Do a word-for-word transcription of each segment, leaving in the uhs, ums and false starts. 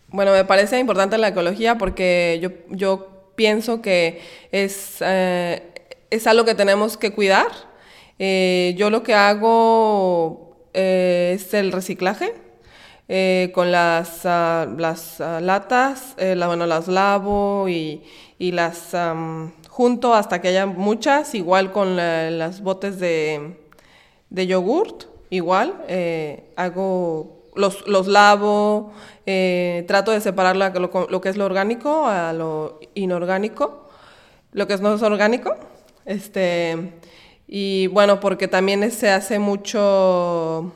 Bueno, me parece importante la ecología porque yo, yo pienso que es, eh, es algo que tenemos que cuidar. Eh, yo lo que hago eh, es el reciclaje. Eh, con las, ah, las ah, latas, eh, la, bueno, las lavo y, y las am, junto hasta que haya muchas, igual con la- las botes de, de yogurt, igual, eh, hago, los, los lavo, eh, trato de separar la- lo, lo que es lo orgánico a lo inorgánico, lo que es no es orgánico, este, y bueno, porque también se hace mucho,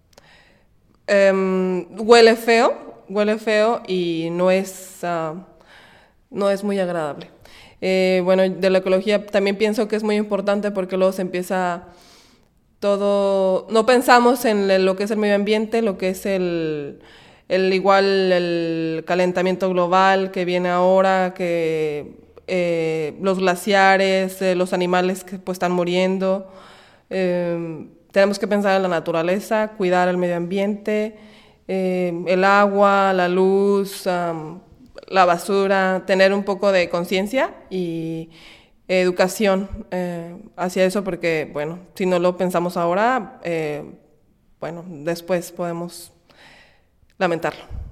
em, huele feo, huele feo y no es, ah, no es muy agradable. Eh, bueno, de la ecología también pienso que es muy importante porque luego se empieza todo, no pensamos en lo que es el medio ambiente, lo que es el, el igual el calentamiento global que viene ahora, que eh, los glaciares, eh, los animales que pues están muriendo. Eh, tenemos que pensar en la naturaleza, cuidar el medio ambiente, eh, el agua, la luz, um, la basura, tener un poco de conciencia y educación eh, hacia eso porque, bueno, si no lo pensamos ahora, eh, bueno, después podemos lamentarlo.